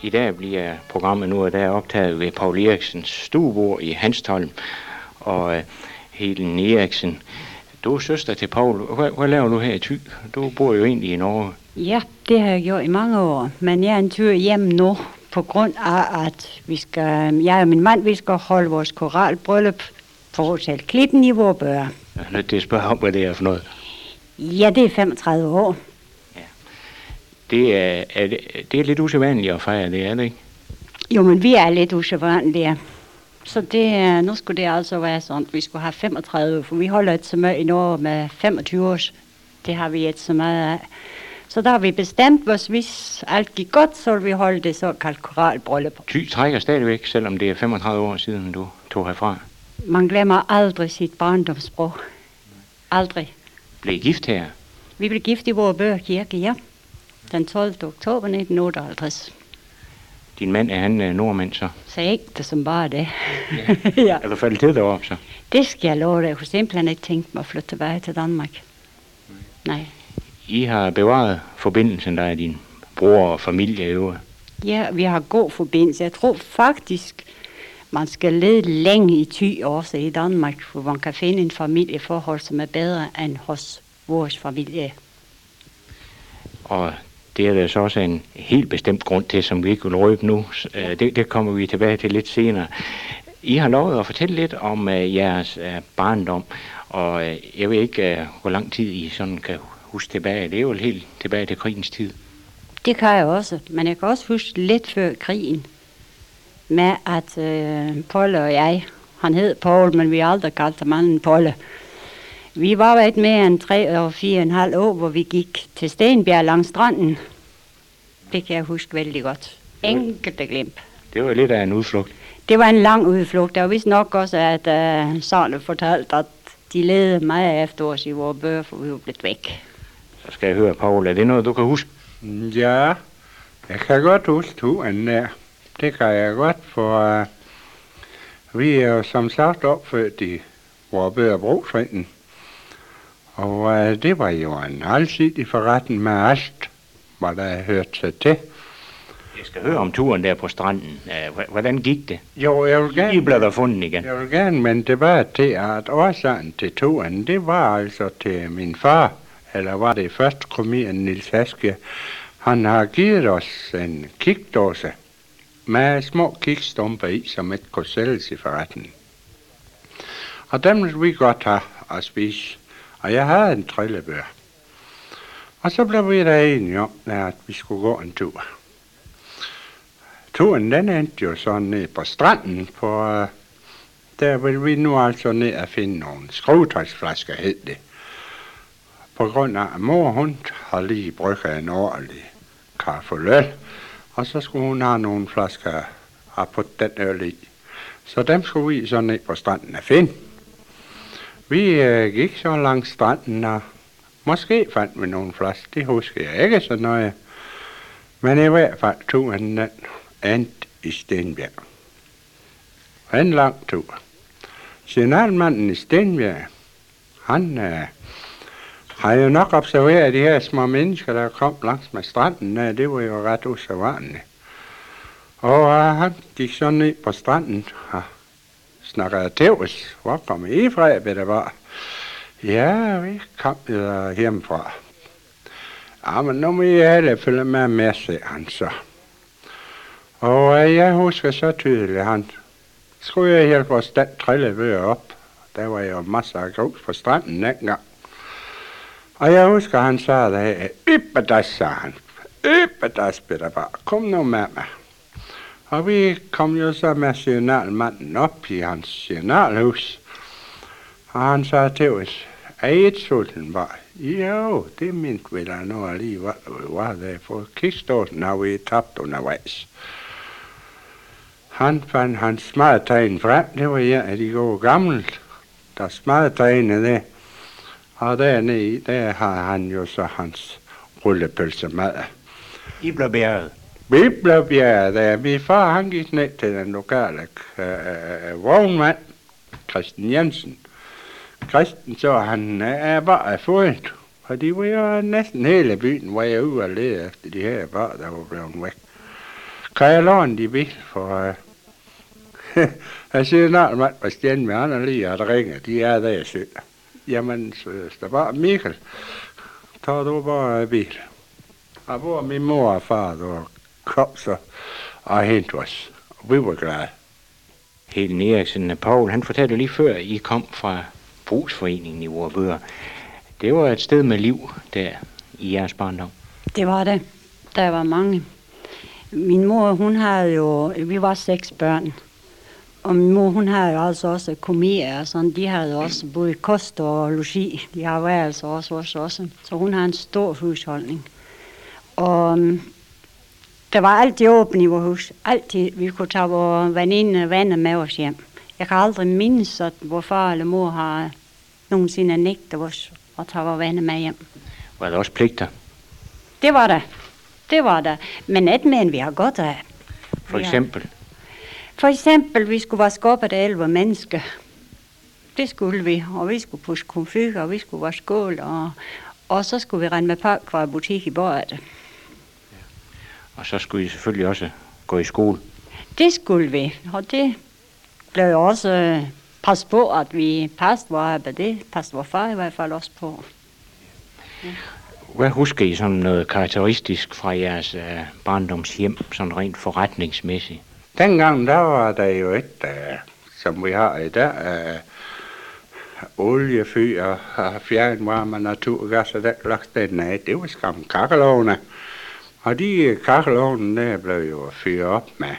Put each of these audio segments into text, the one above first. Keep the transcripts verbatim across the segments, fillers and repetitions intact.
I dag bliver programmet nu og der optaget ved Paul Eriksens stuebord i Hanstholm. Og uh, Helen Eriksen, du er søster til Paul. Hvad, hvad laver du her i Thy? Du bor jo egentlig i Norge. Ja, det har jeg gjort i mange år. Men jeg er en tur hjem nu, på grund af, at vi skal, jeg og min mand, vi skal holde vores koralbryllup på Hotel Klippen i Vorbø. Jeg er nødt til at spørge om, hvad det er for noget. Ja, det er femogtredive år. Ja. Det er, er, det, det er lidt usædvanligt at fejre det, er det ikke? Jo, men vi er lidt usædvanlige. Så det, nu skulle det altså være sådan, at vi skulle have femogtredive, for vi holder et så meget i Norge med femogtyve års. Det har vi et så meget af. Så der har vi bestemt, at hvis alt gik godt, så vil vi holde det såkaldt koralbryllup. Thy trækker stadigvæk, selvom det er femogtredive år siden, du tog herfra. Man glemmer aldrig sit barndomssprog. Aldrig. Blev I gift her? Vi blev gift i Vorbø Kirke, ja. Den tolvte oktober nitten otteoghalvtreds. Din mand, er han uh, nordmand så? Så ægte som bare det. Ja. Ja. Er du faldet til deroppe så? Det skal jeg love dig. Jeg kunne simpelthen ikke tænke mig at flytte tilbage til Danmark. Nej. Nej. I har bevaret forbindelsen, der er din bror og familie i øvrigt. Ja, vi har god forbindelse. Jeg tror faktisk, man skal lede længe i Thy også i Danmark, hvor man kan finde en familieforhold, som er bedre end hos vores familie. Og det er der så også en helt bestemt grund til, som vi ikke vil røbe nu. Ja. Det, det kommer vi tilbage til lidt senere. I har lovet at fortælle lidt om uh, jeres uh, barndom, og uh, jeg ved ikke, uh, hvor lang tid I sådan kan huske tilbage. Det er jo helt tilbage til krigens tid. Det kan jeg også, men jeg kan også huske lidt før krigen, med at uh, Polle og jeg, han hed Paul, men vi har aldrig kaldt ham anden Polle. Vi var været mere end tre og fire og en halv år, hvor vi gik til Stenbjerg langs stranden. Det kan jeg huske vældig godt. Enkelte glimp. Det var lidt af en udflugt. Det var en lang udflugt. Der var vist nok også, at uh, Sarne fortalte, at de ledede meget efter os i vores bøger, for vi var blevet væk. Så skal jeg høre, Paul, er det noget, du kan huske? Ja, jeg kan godt huske turen der. Det kan jeg godt, for uh, vi er jo som sagt opført i Vorbø Brugsforeningen. Og uh, det var jo en alsidig forretning med alt, hvad der hørte sig til. Jeg skal høre om turen der på stranden. Hvordan gik det? Jo, jeg vil gerne... I blev der fundet igen. Jeg vil gerne, men det var til, at årsagen til turen, det var altså til min far, eller var det først kromien Niels Haske. Han har givet os en kikdåse med små kikstumper i, som ikke kunne sælges i forretningen. Og dem ville vi godt have at spise. Og jeg havde en trillebør. Og så blev vi da enige om, at vi skulle gå en tur. Turen den endte jo så ned på stranden, på, uh, der vil vi nu altså ned og finde nogle skruetøjsflasker, hed det. På grund af, at mor hun har lige brygget en ordentlig kaffe og så skulle hun have nogle flasker og putte den øl i. Så dem skulle vi så ned på stranden og finde. Vi øh, gik så langs stranden, og måske fandt vi nogle flasker. Det husker jeg ikke så nøje. Men i hvert fald turen den endte i Stenbjerg. En lang tur. Signalmanden i Stenbjerg, han øh, har jo nok observeret de her små mennesker, der kom langs med stranden. Ja, det var jo ret usædvanligt. Og øh, han gik så ned på stranden og snakkede tævs. Hvor kom I fra, ved det var? Ja, vi kom jo hjemmefra. Ja, men nu må I alle følge med med, siger han så. Og øh, jeg husker så tydeligt, han skulle jeg hjælpe os den trillebør op. Der var jo masser af grus på stranden dengang. Og jeg husker, han sagde der, yppedas, sagde han. Yppedas, Peter bare. Kom nu med mig. Og vi kom jo så med signalmanden op i hans signalhus. Og han sagde til os, er I et sulten bare? Jo, det mente vi da nu alligevel, vi var der, for kiksdåsen har vi tabt undervejs. Han fandt hans smadtegn frem, det var en af de gode gamle, der smadtegnede det. Og dernede i, der har han jo så hans rullepølse med. I blev bjerget? Vi blev bjerget der. Min far, han gik ned til den lokale øh, vognmand, Christian Jensen. Christian så, han er bare fået, og de var jo næsten hele byen, var jeg ude og lede efter de her bare, der var blevet væk. kan jeg låne de bil? For uh, jeg siger, når man var stjerne med andre lige, at der ringer, de er der, jeg siger. Jamen, så der bare, Michael, tager du bare bil. Og hvor min mor og far, der kom så og hentede os. Og vi var glade. Helen Eriksen, Paul, han fortalte lige før, I kom fra Brugsforeningen i Vorupør. Det var et sted med liv der i jeres barndom. Det var det. Der var mange. Min mor, hun havde jo, vi var seks børn. Og min mor, hun havde jo altså også komier og sådan. De havde også både kost og logi. De har været altså også også, også. Så hun har en stor husholdning. Og der var altid åbent i vores hus. Altid. Vi kunne tage vores veninde venner med os hjem. Jeg kan aldrig mindes, at vores far eller mor har nogensinde nægtet os at tage vores venner med hjem. Var der også pligter? Det var der. Det var der. Men et men vi har godt af. For eksempel? For eksempel, vi skulle vaske op af det elleve mennesker. Det skulle vi. Og vi skulle pusse komfyr, og vi skulle vaske skål, og, og så skulle vi rende med pakke fra butik i bordet. Og så skulle I selvfølgelig også gå i skole. Det skulle vi, og det blev jo også øh, pas på, at vi passede vores arbejde. Det passede vores far i hvert fald også på. Ja. Hvad husker I sådan noget karakteristisk fra jeres øh, barndomshjem, sådan rent forretningsmæssigt? Dengang der var der jo et, uh, som vi har i dag, uh, oliefyr og fjernvarme, naturgas og den slags, den af, det var skam kakkelovne. Og de kakkelovne der blev jo fyret op med.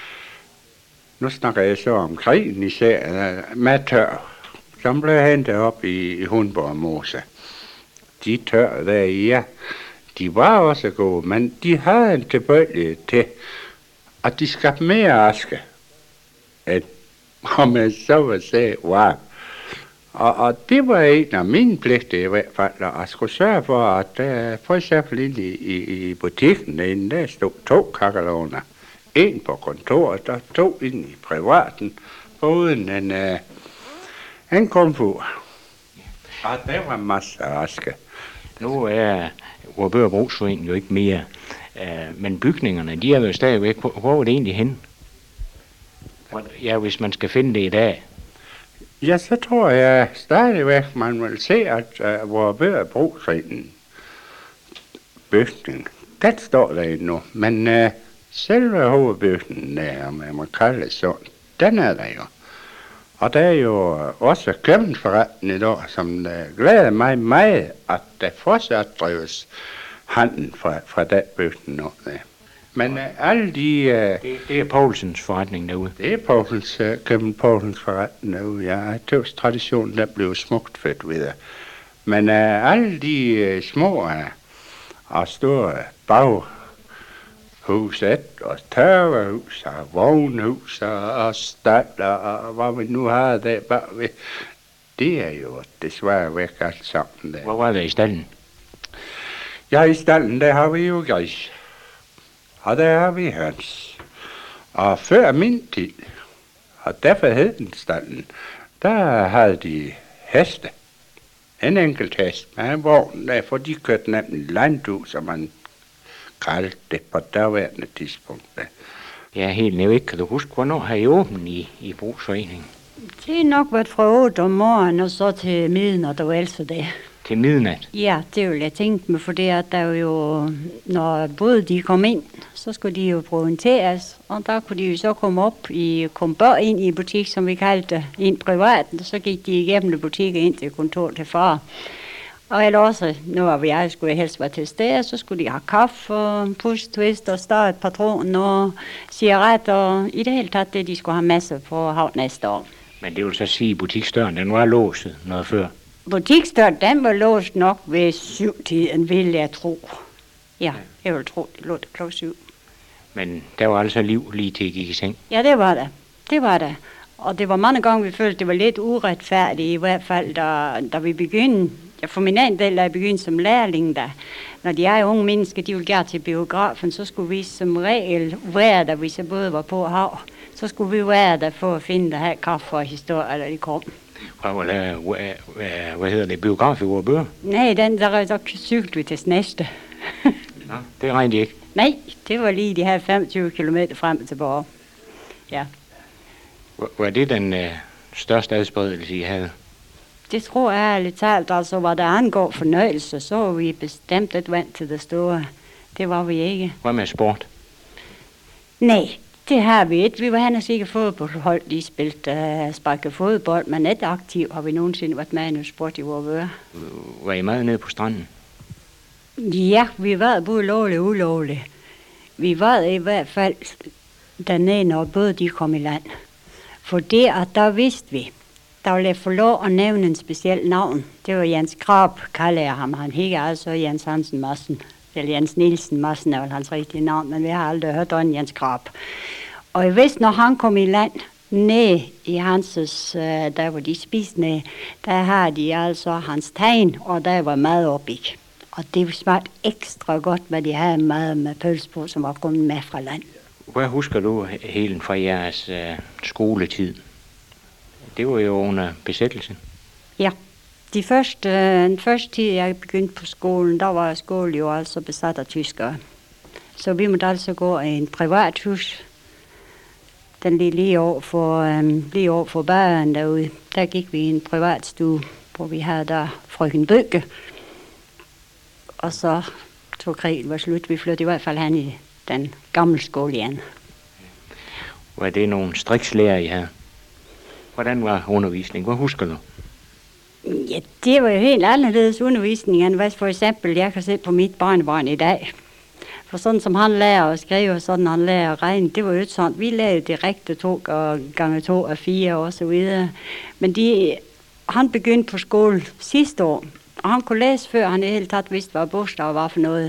Nu snakker jeg så om krigen især, uh, med tør, som blev hentet op i, i Hundborg Mose. De tør der i, ja, de var også gode, men de havde en tilbøjelighed til, at de skabte mere aske, end om man så vil sige, wow. Og, og det var en af mine pligter i hvert fald, at skulle sørge for, at uh, for eksempel inde i, i, i butikken derinde, der stod to kakkelovner. En på kontoret, og to inde i privaten, uden en, uh, en komfur. Og der var masser af aske. Nu er Vorupør Brugsforeningen jo ikke mere, uh, men bygningerne, de er jo stadigvæk. Hvor, hvor er det egentlig henne? Ja, hvis man skal finde det i dag. Ja, så tror jeg stadigvæk, man vil se, at uh, Vorupør Brugsforeningen bygning, den står der endnu. Men uh, selve hovedbygningen der, om jeg må kalde det sådan, den er der jo. Og der er jo også købmandsforretning i dag, som uh, glæder mig meget, at der fortsat drives handel fra, fra den bygning nu. Der. Men uh, alle de... Uh, det, det er Poulsens forretning derude. Det er Poulsens, uh, København Poulsens forretning derude. Ja, jeg tøvs traditionen, der blev smukt fedt ved det. Men uh, alle de uh, små uh, og store baghuset og tørvehus og vognhus og, og stald og, og hvad vi nu har der bagved, det er jo desværre væk alt sammen der. Hvor var det i stallen? Ja, i stallen der har vi jo gris. Og der har vi høns. Og før min tid, og derfor hed den stallen, der havde de heste. En enkelt hest med en vogn, derfor de kørte nemlig landhus, som man kaldte det på derværende tidspunkt. Ja, helt næv ikke. Kan du huske, hvornår har I åbent i, i Brugsforeningen? Det er nok været fra otte om morgenen og så til midnat og altså det. Til midnat? Ja, det vil jeg tænke mig, for det er der jo, når både de kom ind, så skulle de jo proventeres, og der kunne de jo så komme op i, komme bare ind i butik, som vi kaldte det, ind privat, og så gik de igennem butikker ind til kontoret til far. Og ellers også, nu var vi jeg skulle helst være til stede, så skulle de have kaffe, og push, twist og start, patron og cigaretter, og i det hele taget det, de skulle have masser på hav næste år. Men det vil så sige, at butiksdøren, den var låset noget før? Butiksdøren, den var låst nok ved syvtiden, vil jeg tro. Ja, jeg vil tro, det lå det klokken syv. Men der var altså liv lige til, I gik i seng? Ja, det var det. Det var det. Og det var mange gange, vi følte, det var lidt uretfærdigt, i hvert fald, da, da vi begyndte. Ja, for min egen del, da jeg begyndte som lærling, da, når de er unge mennesker, de ville gerne til biografen, så skulle vi som regel være der, hvis jeg både var på hav. Så skulle vi være der for at finde der her kaffe og historie, eller de kom. Hvad hedder det? Biograf i Vorupør? Nej, den der, der cyklede vi til Snæste. Nå, det regnede ikke. Nej, det var lige de her femogtyve kilometer frem og tilbage. Ja. Var, var det den øh, største adspredelse, I havde? Det tror jeg ærligt talt, altså hvad der angår fornøjelse, så var vi bestemt lidt vant til det store. Det var vi ikke. Hvad med sport? Nej, det har vi ikke. Vi var hen og sikkert fodboldhold, de spilte uh, sparket fodbold, men ikke aktiv har vi nogensinde været med i noget sport i vores vøre. Var I meget nede på stranden? Ja, vi var både lovligt og ulovligt. Vi var i hvert fald dernede, når både de kom i land. For det, at der vidste vi, der ville jeg få lov at nævne en speciel navn. Det var Jens Krab, kalder jeg ham. Han hedder altså Jens Hansen Madsen. Eller Jens Nielsen Madsen er vel hans rigtige navn, men vi har aldrig hørt om Jens Krab. Og jeg vidste, når han kom i land, ned i Hanses, der hvor de spiste ned, der har de altså hans tegn, og der var mad op i. Og det smagte ekstra godt, hvad de havde mad med pølse på, som var kommet med fra land. Hvad husker du helt fra jeres øh, skoletid? Det var jo under besættelsen. Ja, de første, øh, den første tid, jeg begyndte på skolen, der var skolen jo altså besat af tyskere. Så vi måtte altså gå i en privat hus. Den lige lige over for, øh, lige over for baren derude. Der gik vi i en privat stue, hvor vi havde der frøken Bøgge. Og så tog krigen var slut. Vi flyttede i hvert fald hen i den gamle skole igen. Var det nogle strikslærer, I havde? Hvordan var undervisningen? Hvad husker du? Ja, det var jo helt anderledes undervisning, end hvad for eksempel jeg kan se på mit barnebarn i dag. For sådan som han lærer at skrive, og sådan han lærer at regne, det var jo ikke sådan. Vi lærte direkte to og gange to og fire og så videre. Men de, han begyndte på skole sidste år, og han kunne læse før han i hele taget vidste, hvad bogstaver var for noget.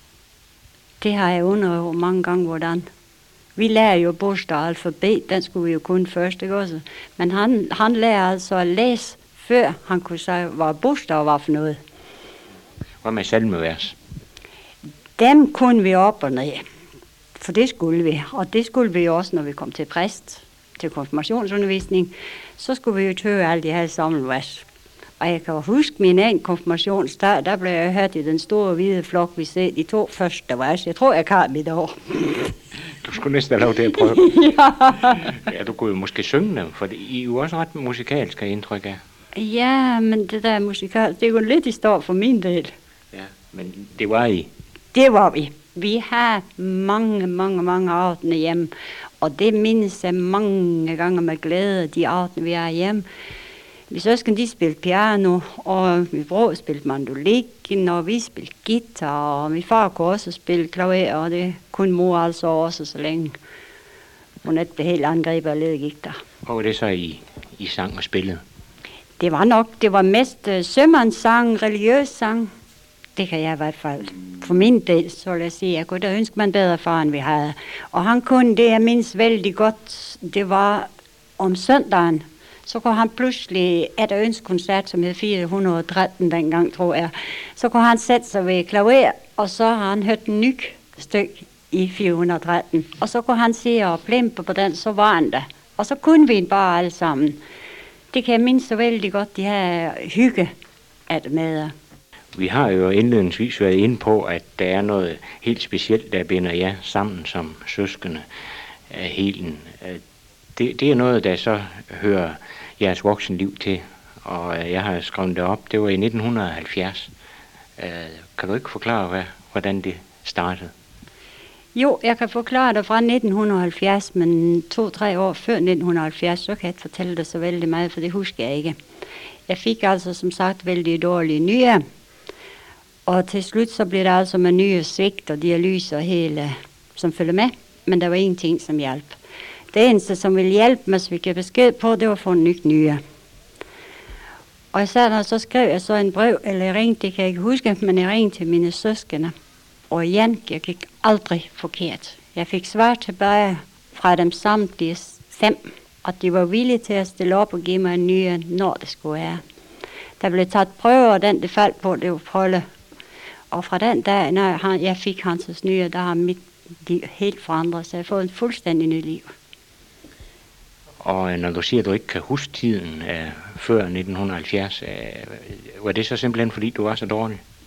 Det har jeg undret mange gange, hvordan. Vi lærer jo bogstaver og alfabet, den skulle vi jo kun først, ikke også? Men han, han lærer altså at læse, før han kunne sige, hvad bogstaver var for noget. Hvad med salmevers? Dem kunne vi op og ned, for det skulle vi. Og det skulle vi også, når vi kom til præst, til konfirmationsundervisning. Så skulle vi jo tøve alle de her sammenvers. Og jeg kan huske min egen konfirmationsdag, der blev jeg hørt i den store hvide flok, vi ser de to første vers. Jeg tror, jeg kan mit år. Du skulle næsten have lov til at prøve. Ja. Ja, du kunne jo måske synge dem, for I er jo også ret musikalsk, har indtryk af. Ja, men det der musikal, det er jo lidt i står for min del. Ja, men det var I. Det var vi. Vi har mange, mange, mange aftener hjemme, og det mindes jeg mange gange med glæde, de aftener, vi er hjemme. Vi søskende, de spillede piano, og min bror spillede mandolin, og vi spillede guitar, og min far kunne også spille klaver, og det kunne mor altså også, så længe hun ikke blev helt angrebet og led gik der. Og det så I, I sang og spillede? Det var nok, det var mest uh, sømandssang, religiøs sang. Det kan jeg i hvert fald. For min del, så vil jeg sige, jeg kunne da ønske mig en bedre far, end vi havde. Og han kunne det, jeg mindes vældig godt, det var om søndagen. Så kunne han pludselig, at der ønskoncert, som hed fire hundrede og tretten dengang, tror jeg, så kunne han sætte sig ved klaver, og så har han hørt en ny stykke i fire hundrede og tretten. Og så kunne han se og plempe på den, så var han der. Og så kunne vi bare alle sammen. Det kan jeg mindst så vældig godt, de her hygge af det med. Vi har jo indledningsvis været inde på, at der er noget helt specielt, der binder jer sammen som søskende af Helen. Det, det er noget, der så hører jeres voksenliv til, og jeg har skrevet det op. Det var i nitten halvfjerds. Kan du ikke forklare, hvad, hvordan det startede? Jo, jeg kan forklare det fra nitten halvfjerds, men to-tre år før nitten halvfjerds, så kan jeg ikke fortælle det så vældig meget, for det husker jeg ikke. Jeg fik altså som sagt vældig dårlige nyrer, og til slut så blev der altså med nye svigt og dialyser hele, som følger med, men der var ingenting som hjalp. Det eneste, som ville hjælpe mig, så vi kan besked på, det var at få en ny nyre. Og jeg sad der, og så skrev jeg så en brev, eller jeg ringte, det kan jeg ikke huske, men jeg ringte til mine søskende. Og igen, jeg gik aldrig forkert. Jeg fik svar tilbage fra dem samtlige fem, og de var villige til at stille op og give mig en nyre, når det skulle være. Der blev taget prøver, og den det faldt på, det var Polle. Og fra den dag, når jeg fik hans nyre, der har mit liv helt forandret, så jeg har fået en fuldstændig ny liv. Og når du siger, at du ikke kan huske tiden uh, før nitten halvfjerds, uh, var det så simpelthen, fordi du var så dårlig?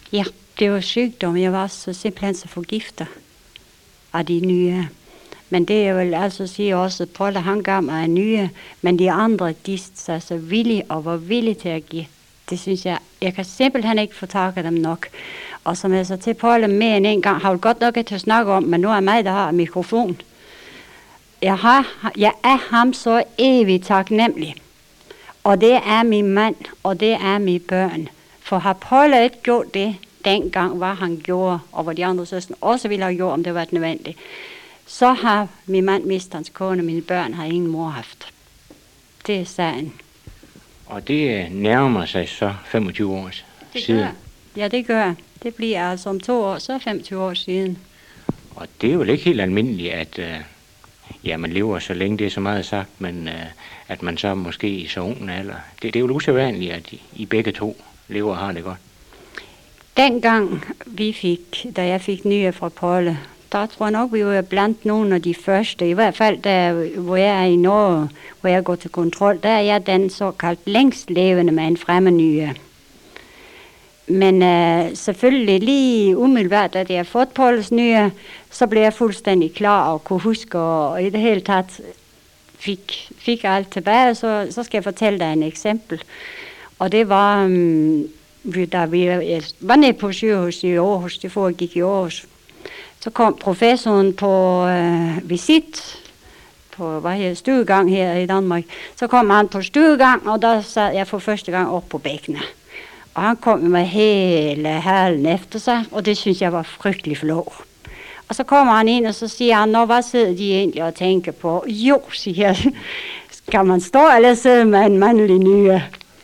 Ja, det var sygdom. Jeg var så simpelthen så forgiftet af de nye. Men det er vel altså at sige også, at Polle han gav mig en nye, men de andre, de er så villige og var villige til at give. Det synes jeg, jeg kan simpelthen ikke få takke dem nok. Og som jeg så til Polle mere end en gang, har jo godt nok til at snakke om, men nu er mig, der har mikrofon. Jeg, har, jeg er ham så evigt taknemmelig. Og det er min mand, og det er mine børn. For har Polle ikke gjort det, dengang hvad han gjorde, og hvor de andre søstre også ville have gjort, om det var nødvendigt, så har min mand mistet hans kone, og mine børn har ingen mor haft. Det er sagen. Og det nærmer sig så femogtyve år det siden. Gør. Ja, det gør. Det bliver altså om to år, så femogtyve år siden. Og det er jo ikke helt almindeligt, at uh, ja, man lever så længe, det er så meget sagt, men uh, at man så måske i så ung alder. Det, det er jo usædvanligt, at I, I begge to lever og har det godt. Dengang vi fik, da jeg fik nye fra Polle, der tror jeg nok, vi var blandt nogle af de første. I hvert fald, der, hvor jeg er i Norge, hvor jeg går til kontrol, der er jeg den såkaldt længst levende med en fremmed nye. Men øh, selvfølgelig lige umiddelbart, da jeg har fået Polles nye, så blev jeg fuldstændig klar og kunne huske, og, og i det hele taget fik, fik alt tilbage. Så, så skal jeg fortælle dig en eksempel. Og det var, um, da vi jeg var nede på sygehus i Aarhus, det foregik i Aarhus. Så kom professoren på øh, visit på hvad her, stuegang her i Danmark. Så kom han på stuegang, og der sad jeg for første gang op på bækkene. Og han kom med hele halen efter sig, og det synes jeg var frygtelig flot. Og så kommer han ind, og så siger han, nå, hvad sidder de egentlig og tænker på? Jo, siger jeg, skal man stå eller sidde med en mandlig nye?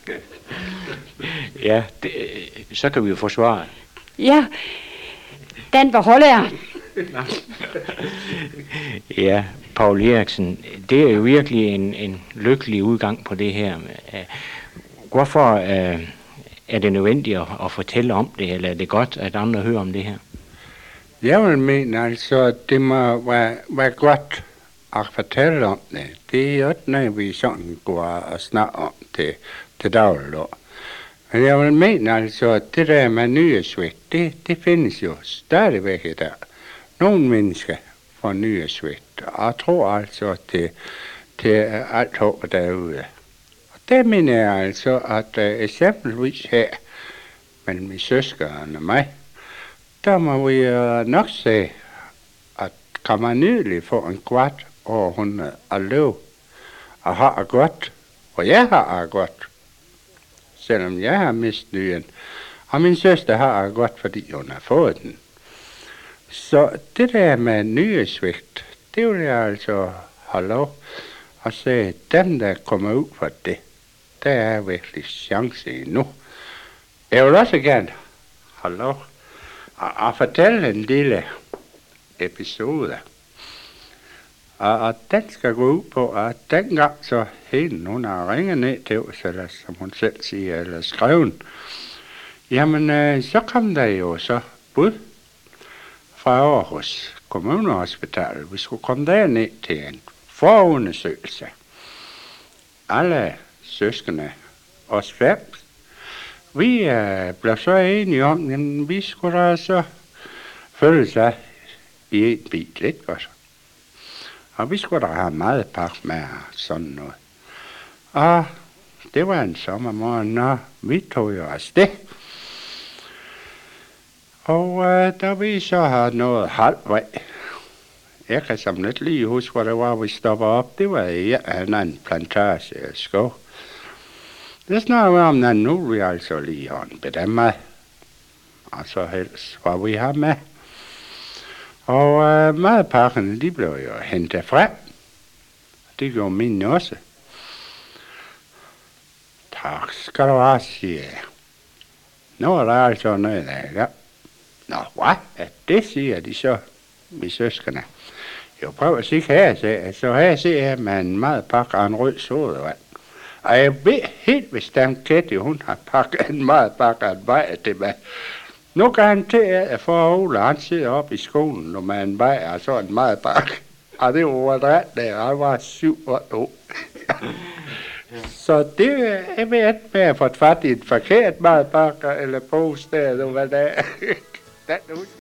Ja, det, så kan vi jo forsvare. Ja, den beholder jeg. Ja, Paul Eriksen, det er jo virkelig en, en lykkelig udgang på det her. Hvorfor øh, er det nødvendigt at, at fortælle om det, eller er det godt, at andre hører om det her? Jeg vil mene altså, at det må være, være godt at fortælle om det. Det er jo ikke noget, vi sådan går og snakker om til, til dagligdag. Men jeg vil mene altså, at det der med nyresvigt, det, det findes jo stadigvæk i dag. Nogle mennesker får nyresvigt, og jeg tror altså, at det, det er alt håber derude. Og det mener jeg altså, at uh, eksempelvis her, mellem mine søskerne og mig, der må vi uh, nok se, at kan man nydelig få en kvart århundrede at leve, og har det godt, og jeg har det godt, selvom jeg har mistet nyen, og min søster har det godt, fordi hun har fået den. Så det der med nyresvigt, det vil jeg altså have lov at se, dem der kommer ud for det, der er virkelig chance endnu. Jeg vil også gerne have lov at, at fortælle en lille episode. Og, og den skal gå ud på, at dengang så hende, hun har ringet ned til os, eller som hun selv siger, eller skrevet, jamen øh, så kom der jo så bud fra Aarhus Kommunehospital. Vi skulle komme derned til en forundersøgelse. Alle søskende, os fem, vi øh, blev så enige om, at vi skulle da så følge sig i en bil, ikke også? Og vi skulle da have meget pakke med sådan noget. Og det var en sommermorgen, og vi tog jo afsted. Og øh, da vi så havde nået halvvej, jeg kan som lidt lige huske, hvor det var, vi stoppede op. Det var i en anden plantage i skov. Det snakker vi om, at nu vil vi altså lige have en bedemad. Og så helst, hvad vi har med. Og øh, madpakkerne, de blev jo hentet frem. Det gjorde mine også. Tak skal du have, siger jeg. Nu er der altså noget der, ja. Nå, hvad? Ja, det siger de så, mine søskende. Jeg prøver at sige her, siger jeg. Så her ser jeg med en madpakke og en rød sodavand. Og jeg ved helt bestemt, Ketty, hun har pakket en madpakke og en vej til mig. Nu kan han til at for Ole, han sidder oppe i skolen, og med en vej og så en madpakke. Og det var ret der, han var syv år. Så det er ved at med at få fat i et forkert madpakker eller pose der, eller hvad det er. Den